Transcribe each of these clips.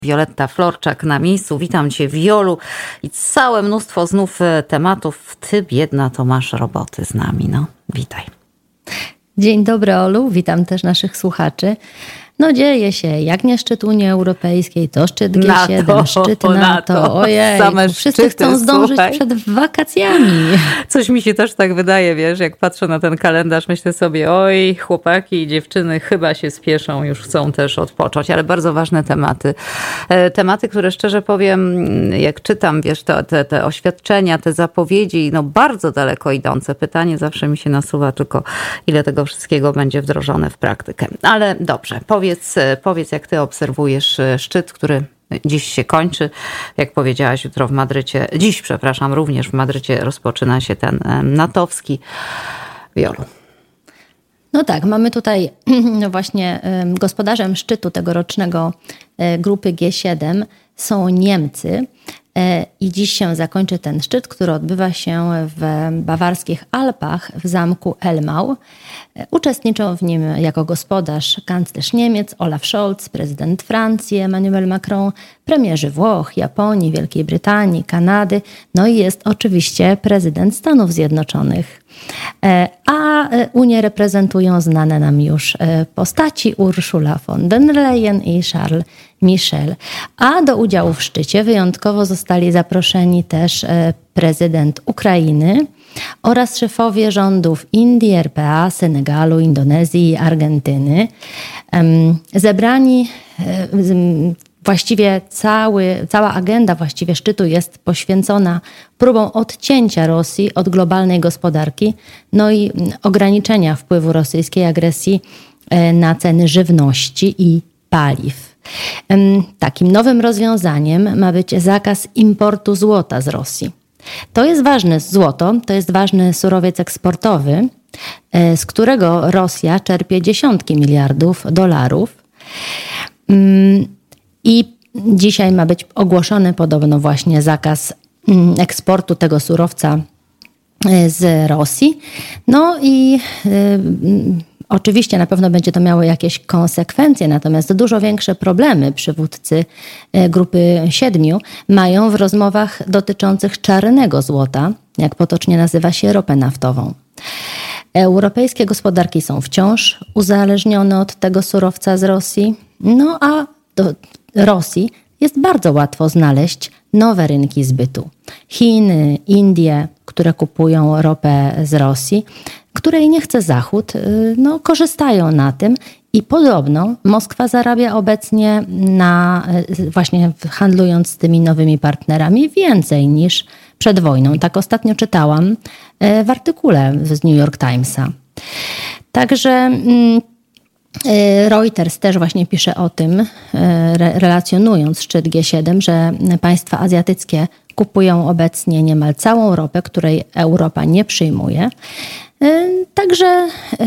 Wioletta Florczak na miejscu. Witam Cię, Wiolu. I całe mnóstwo znów tematów. Ty, biedna, to masz roboty z nami. No, witaj. Dzień dobry, Olu. Witam też naszych słuchaczy. No dzieje się, jak nie szczyt Unii Europejskiej, to szczyt G7, szczyt NATO. Ojej, same wszyscy szczyty, chcą zdążyć słuchaj. przed wakacjami. Coś mi się też tak wydaje, wiesz, jak patrzę na ten kalendarz, myślę sobie, oj, chłopaki i dziewczyny chyba się spieszą, już chcą też odpocząć, ale bardzo ważne tematy. Tematy, które szczerze powiem, jak czytam, wiesz, te oświadczenia, te zapowiedzi, no bardzo daleko idące. Pytanie zawsze mi się nasuwa tylko, ile tego wszystkiego będzie wdrożone w praktykę. Ale dobrze, powiedz, jak ty obserwujesz szczyt, który dziś się kończy. Jak powiedziałaś, jutro w Madrycie, również w Madrycie rozpoczyna się ten natowski. Wiolu. No tak, mamy tutaj właśnie gospodarzem szczytu tegorocznego grupy G7 są Niemcy. I dziś się zakończy ten szczyt, który odbywa się w bawarskich Alpach w zamku Elmau. Uczestniczą w nim jako gospodarz kanclerz Niemiec Olaf Scholz, prezydent Francji Emmanuel Macron, premierzy Włoch, Japonii, Wielkiej Brytanii, Kanady, no i jest oczywiście prezydent Stanów Zjednoczonych. A Unię reprezentują znane nam już postaci Ursula von der Leyen i Charles Michel. A do udziału w szczycie wyjątkowo zostali zaproszeni też prezydent Ukrainy oraz szefowie rządów Indii, RPA, Senegalu, Indonezji i Argentyny. Zebrani właściwie cała agenda właściwie szczytu jest poświęcona próbom odcięcia Rosji od globalnej gospodarki, no i ograniczenia wpływu rosyjskiej agresji na ceny żywności i paliw. Takim nowym rozwiązaniem ma być zakaz importu złota z Rosji. To jest ważne złoto, to jest ważny surowiec eksportowy, z którego Rosja czerpie dziesiątki miliardów dolarów. I dzisiaj ma być ogłoszony podobno właśnie zakaz eksportu tego surowca z Rosji. No i oczywiście na pewno będzie to miało jakieś konsekwencje, natomiast dużo większe problemy przywódcy grupy 7 mają w rozmowach dotyczących czarnego złota, jak potocznie nazywa się ropę naftową. Europejskie gospodarki są wciąż uzależnione od tego surowca z Rosji, no a do Rosji jest bardzo łatwo znaleźć nowe rynki zbytu. Chiny, Indie, które kupują ropę z Rosji, której nie chce Zachód, no, korzystają na tym i podobno Moskwa zarabia obecnie właśnie handlując z tymi nowymi partnerami więcej niż przed wojną. Tak ostatnio czytałam w artykule z New York Timesa. Także Reuters też właśnie pisze o tym, relacjonując szczyt G7, że państwa azjatyckie kupują obecnie niemal całą ropę, której Europa nie przyjmuje. Także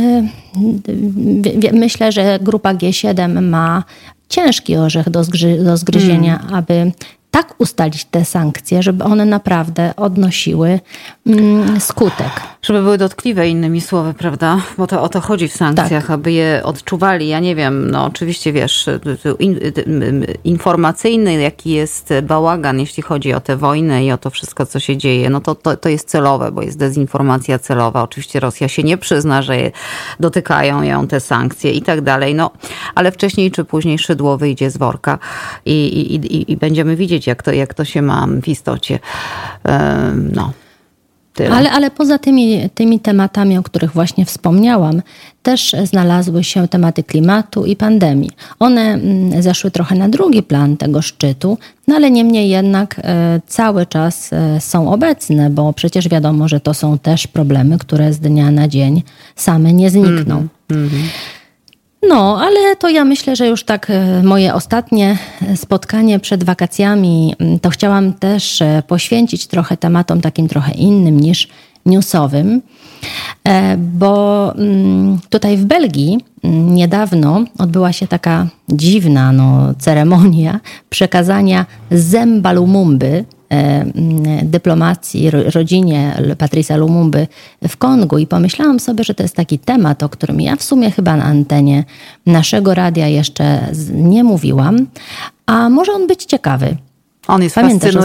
myślę, że grupa G7 ma ciężki orzech do zgryzienia, aby tak ustalić te sankcje, żeby one naprawdę odnosiły skutek. Żeby były dotkliwe, innymi słowy, prawda? Bo to o to chodzi w sankcjach, tak, aby je odczuwali. Ja nie wiem, no oczywiście wiesz, informacyjny, jaki jest bałagan, jeśli chodzi o tę wojnę i o to wszystko, co się dzieje, no to jest celowe, bo jest dezinformacja celowa. Oczywiście Rosja się nie przyzna, że dotykają ją te sankcje i tak dalej, no ale wcześniej czy później szydło wyjdzie z worka i będziemy widzieć, jak to się ma w istocie. No. Ale poza tymi tematami, o których właśnie wspomniałam, też znalazły się tematy klimatu i pandemii. One zeszły trochę na drugi plan tego szczytu, no ale niemniej jednak cały czas są obecne, bo przecież wiadomo, że to są też problemy, które z dnia na dzień same nie znikną. No, ale to ja myślę, że już tak moje ostatnie spotkanie przed wakacjami to chciałam też poświęcić trochę tematom takim trochę innym niż newsowym, bo tutaj w Belgii niedawno odbyła się taka dziwna ceremonia przekazania zęba Lumumby dyplomacji, rodzinie Patrice'a Lumumby w Kongu i pomyślałam sobie, że to jest taki temat, o którym ja w sumie chyba na antenie naszego radia jeszcze nie mówiłam, a może on być ciekawy. On jest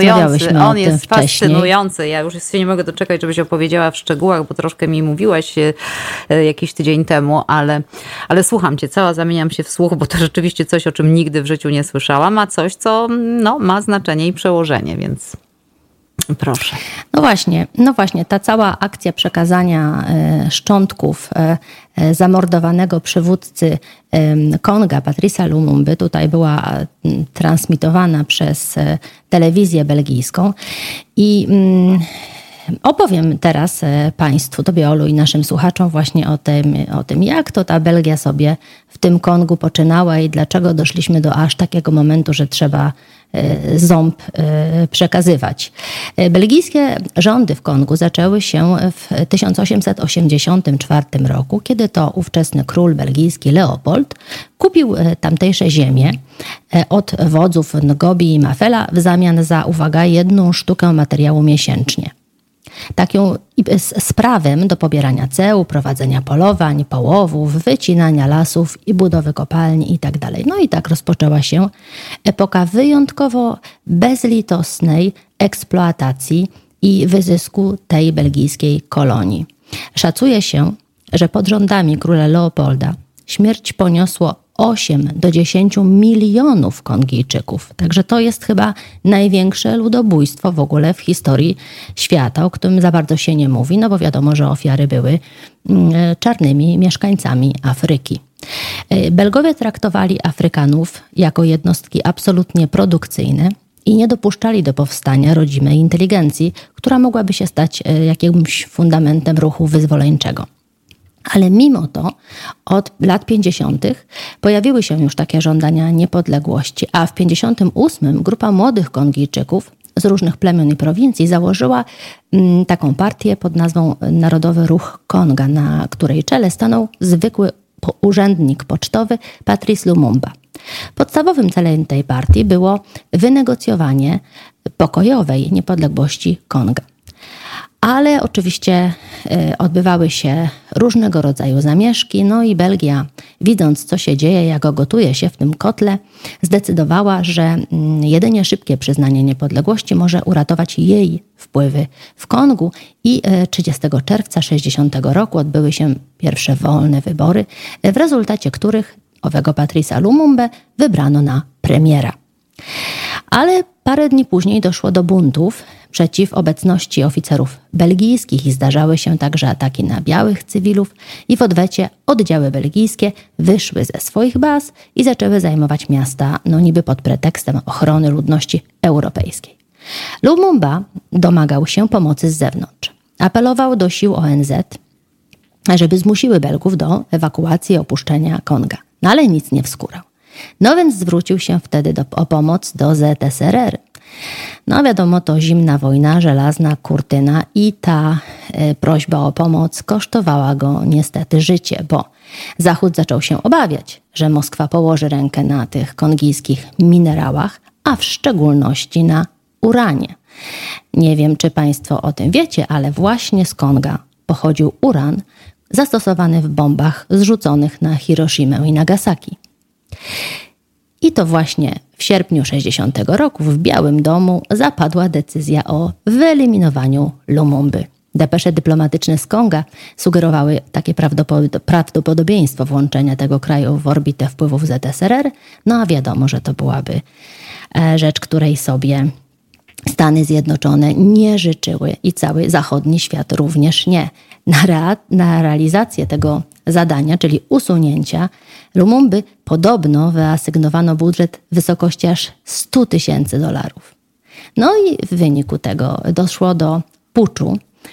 fascynujący. Ja już się nie mogę doczekać, żebyś opowiedziała w szczegółach, bo troszkę mi mówiłaś jakiś tydzień temu, ale słucham cię, cała zamieniam się w słuch, bo to rzeczywiście coś, o czym nigdy w życiu nie słyszałam, a coś, co ma znaczenie i przełożenie, więc proszę. No właśnie, ta cała akcja przekazania szczątków zamordowanego przywódcy Konga, Patrice'a Lumumby, tutaj była transmitowana przez telewizję belgijską i opowiem teraz Państwu, Tobie, Olu, i naszym słuchaczom właśnie o tym, jak to ta Belgia sobie w tym Kongu poczynała i dlaczego doszliśmy do aż takiego momentu, że trzeba ząb przekazywać. Belgijskie rządy w Kongu zaczęły się w 1884 roku, kiedy to ówczesny król belgijski Leopold kupił tamtejsze ziemię od wodzów Ngobi i Mafela w zamian za, uwaga, 1 sztukę materiału miesięcznie. Taką z prawem do pobierania ceł, prowadzenia polowań, połowów, wycinania lasów i budowy kopalni itd. No i tak rozpoczęła się epoka wyjątkowo bezlitosnej eksploatacji i wyzysku tej belgijskiej kolonii. Szacuje się, że pod rządami króla Leopolda śmierć poniosło 8 do 10 milionów Kongijczyków. Także to jest chyba największe ludobójstwo w ogóle w historii świata, o którym za bardzo się nie mówi, no bo wiadomo, że ofiary były czarnymi mieszkańcami Afryki. Belgowie traktowali Afrykanów jako jednostki absolutnie produkcyjne i nie dopuszczali do powstania rodzimej inteligencji, która mogłaby się stać jakimś fundamentem ruchu wyzwoleńczego. Ale mimo to od lat 50. pojawiły się już takie żądania niepodległości, a w 58 grupa młodych Kongijczyków z różnych plemion i prowincji założyła taką partię pod nazwą Narodowy Ruch Konga, na której czele stanął zwykły urzędnik pocztowy Patrice Lumumba. Podstawowym celem tej partii było wynegocjowanie pokojowej niepodległości Konga. Ale oczywiście odbywały się różnego rodzaju zamieszki, no i Belgia, widząc co się dzieje, jak gotuje się w tym kotle, zdecydowała, że jedynie szybkie przyznanie niepodległości może uratować jej wpływy w Kongu i 30 czerwca 1960 roku odbyły się pierwsze wolne wybory, w rezultacie których owego Patrice'a Lumumbę wybrano na premiera. Ale parę dni później doszło do buntów przeciw obecności oficerów belgijskich i zdarzały się także ataki na białych cywilów i w odwecie oddziały belgijskie wyszły ze swoich baz i zaczęły zajmować miasta, niby pod pretekstem ochrony ludności europejskiej. Lumumba domagał się pomocy z zewnątrz. Apelował do sił ONZ, żeby zmusiły Belgów do ewakuacji i opuszczenia Konga. No ale nic nie wskórał. No więc zwrócił się wtedy o pomoc do ZSRR. No wiadomo, to zimna wojna, żelazna kurtyna i ta prośba o pomoc kosztowała go niestety życie, bo Zachód zaczął się obawiać, że Moskwa położy rękę na tych kongijskich minerałach, a w szczególności na uranie. Nie wiem, czy Państwo o tym wiecie, ale właśnie z Konga pochodził uran zastosowany w bombach zrzuconych na Hiroshimę i Nagasaki. I to właśnie w sierpniu 1960 roku w Białym Domu zapadła decyzja o wyeliminowaniu Lumumby. Depesze dyplomatyczne z Konga sugerowały takie prawdopodobieństwo włączenia tego kraju w orbitę wpływów ZSRR, no a wiadomo, że to byłaby rzecz, której sobie Stany Zjednoczone nie życzyły i cały zachodni świat również nie. Na realizację tego zadania, czyli usunięcia Lumumby, podobno wyasygnowano budżet w wysokości aż $100,000. No i w wyniku tego doszło do puczu.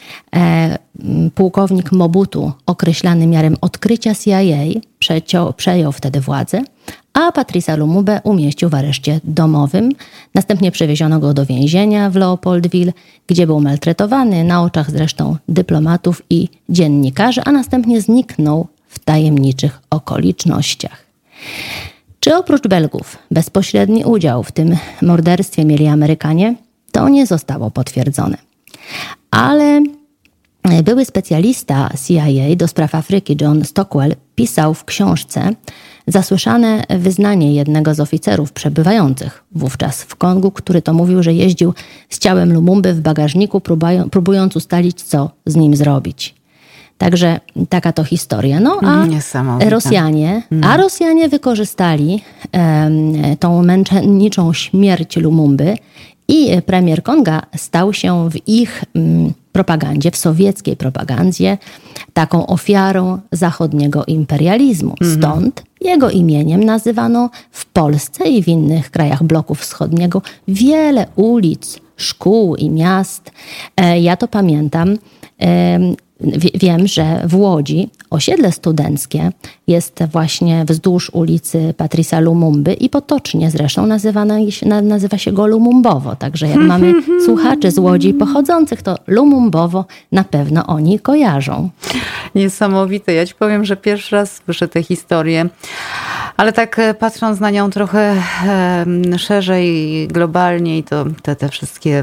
Pułkownik Mobutu, określany miarem odkrycia CIA, przejął wtedy władzę, a Patrice'a Lumumbę umieścił w areszcie domowym. Następnie przewieziono go do więzienia w Leopoldville, gdzie był maltretowany na oczach zresztą dyplomatów i dziennikarzy, a następnie zniknął w tajemniczych okolicznościach. Czy oprócz Belgów bezpośredni udział w tym morderstwie mieli Amerykanie? To nie zostało potwierdzone. Ale Były specjalista CIA do spraw Afryki John Stockwell pisał w książce zasłyszane wyznanie jednego z oficerów przebywających wówczas w Kongu, który to mówił, że jeździł z ciałem Lumumby w bagażniku, próbując ustalić, co z nim zrobić. Także taka to historia. No a Rosjanie wykorzystali tą męczenniczą śmierć Lumumby i premier Konga stał się w ich propagandzie, w sowieckiej propagandzie, taką ofiarą zachodniego imperializmu. Stąd jego imieniem nazywano w Polsce i w innych krajach bloku wschodniego wiele ulic, szkół i miast. Ja to pamiętam. Wiem, że w Łodzi osiedle studenckie jest właśnie wzdłuż ulicy Patrice'a Lumumby i potocznie zresztą nazywa się go Lumumbowo. Także jak mamy słuchaczy z Łodzi pochodzących, to Lumumbowo na pewno oni kojarzą. Niesamowite. Ja ci powiem, że pierwszy raz słyszę tę historię, ale tak patrząc na nią trochę szerzej, globalniej, to te wszystkie...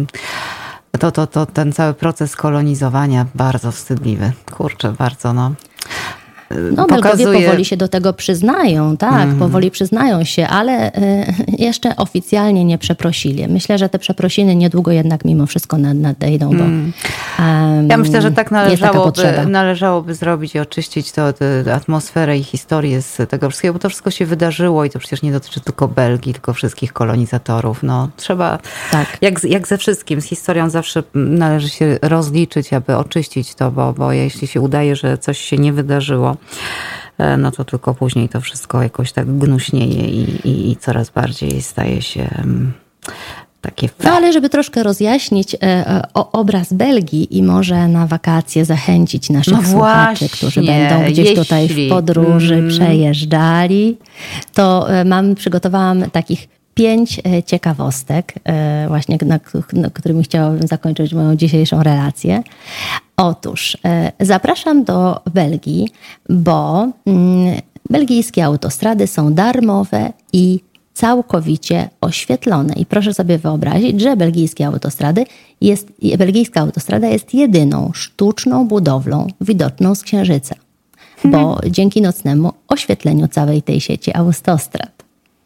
Ten cały proces kolonizowania bardzo wstydliwy. Kurczę, bardzo Belgowie powoli się do tego przyznają, tak, powoli przyznają się, ale jeszcze oficjalnie nie przeprosili. Myślę, że te przeprosiny niedługo jednak mimo wszystko nadejdą, bo ja myślę, że tak należałoby zrobić i oczyścić tę atmosferę i historię z tego wszystkiego, bo to wszystko się wydarzyło i to przecież nie dotyczy tylko Belgii, tylko wszystkich kolonizatorów. No, trzeba, tak. Jak ze wszystkim, z historią zawsze należy się rozliczyć, aby oczyścić to, bo jeśli się udaje, że coś się nie wydarzyło, no to tylko później to wszystko jakoś tak gnuśnieje i coraz bardziej staje się takie... No ale żeby troszkę rozjaśnić obraz Belgii i może na wakacje zachęcić naszych słuchaczy, którzy będą gdzieś tutaj w podróży przejeżdżali, to przygotowałam takich 5 ciekawostek, właśnie którymi chciałabym zakończyć moją dzisiejszą relację. Otóż zapraszam do Belgii, bo belgijskie autostrady są darmowe i całkowicie oświetlone. I proszę sobie wyobrazić, że belgijska autostrada jest jedyną sztuczną budowlą widoczną z Księżyca, bo dzięki nocnemu oświetleniu całej tej sieci autostrad.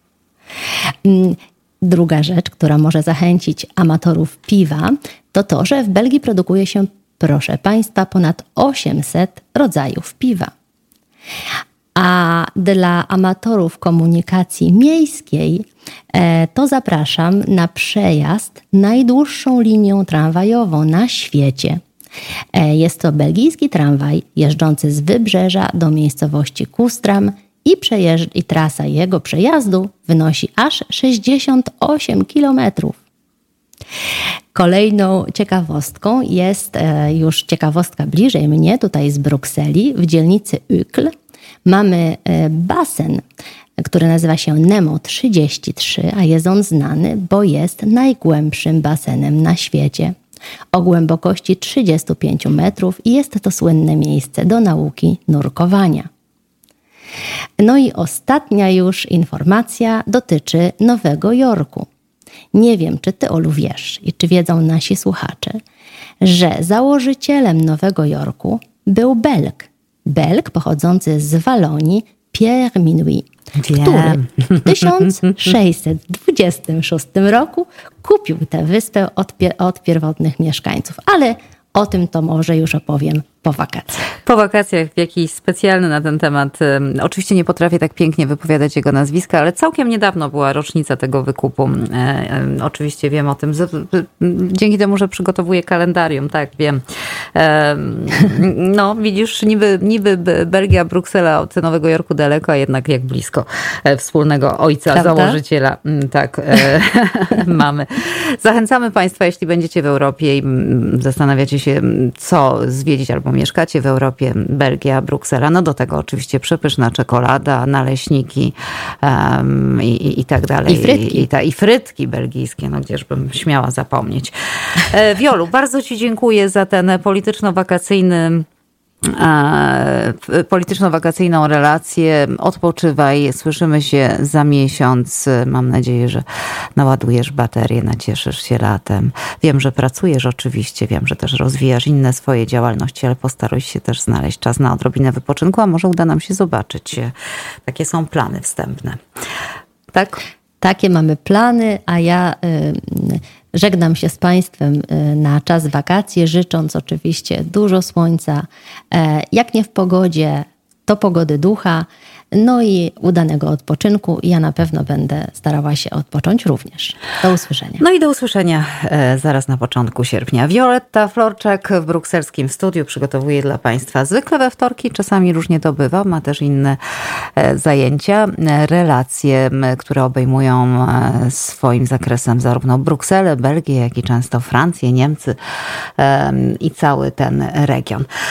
Druga rzecz, która może zachęcić amatorów piwa, to to, że w Belgii produkuje się, proszę Państwa, ponad 800 rodzajów piwa. A dla amatorów komunikacji miejskiej to zapraszam na przejazd najdłuższą linią tramwajową na świecie. Jest to belgijski tramwaj jeżdżący z Wybrzeża do miejscowości Kustram i trasa jego przejazdu wynosi aż 68 kilometrów. Kolejną ciekawostką jest już ciekawostka bliżej mnie, tutaj z Brukseli, w dzielnicy Uccle. Mamy basen, który nazywa się Nemo 33, a jest on znany, bo jest najgłębszym basenem na świecie. O głębokości 35 metrów i jest to słynne miejsce do nauki nurkowania. No i ostatnia już informacja dotyczy Nowego Jorku. Nie wiem, czy ty, Olu, wiesz i czy wiedzą nasi słuchacze, że założycielem Nowego Jorku był Belg pochodzący z Walonii, Pierre Minuit, który w 1626 roku kupił tę wyspę od pierwotnych mieszkańców. Ale o tym to może już opowiem po wakacjach. Po wakacjach w jakiś specjalny na ten temat. Oczywiście nie potrafię tak pięknie wypowiadać jego nazwiska, ale całkiem niedawno była rocznica tego wykupu. Oczywiście wiem o tym. Dzięki temu, że przygotowuję kalendarium, tak, wiem. No, widzisz, niby Belgia, Bruksela od Nowego Jorku daleko, a jednak jak blisko wspólnego ojca, prawda? Założyciela. Tak, mamy. Zachęcamy Państwa, jeśli będziecie w Europie i zastanawiacie się, co zwiedzić albo mieszkacie w Europie, Belgia, Bruksela, no do tego oczywiście przepyszna czekolada, naleśniki i tak dalej. I frytki. I frytki belgijskie, no gdzieżbym śmiała zapomnieć. Wiolu, bardzo Ci dziękuję za ten polityczno-wakacyjny polityczno-wakacyjną relację. Odpoczywaj, słyszymy się za miesiąc. Mam nadzieję, że naładujesz baterię, nacieszysz się latem. Wiem, że pracujesz oczywiście, wiem, że też rozwijasz inne swoje działalności, ale postaruj się też znaleźć czas na odrobinę wypoczynku, a może uda nam się zobaczyć. Takie są plany wstępne. Tak? Takie mamy plany, a ja żegnam się z Państwem na czas wakacji, życząc oczywiście dużo słońca. Jak nie w pogodzie, to pogody ducha, no i udanego odpoczynku. Ja na pewno będę starała się odpocząć również. Do usłyszenia. No i do usłyszenia zaraz na początku sierpnia. Violetta Florczak w brukselskim studiu przygotowuje dla Państwa zwykle we wtorki, czasami różnie to bywa, ma też inne zajęcia, relacje, które obejmują swoim zakresem zarówno Brukselę, Belgię, jak i często Francję, Niemcy i cały ten region.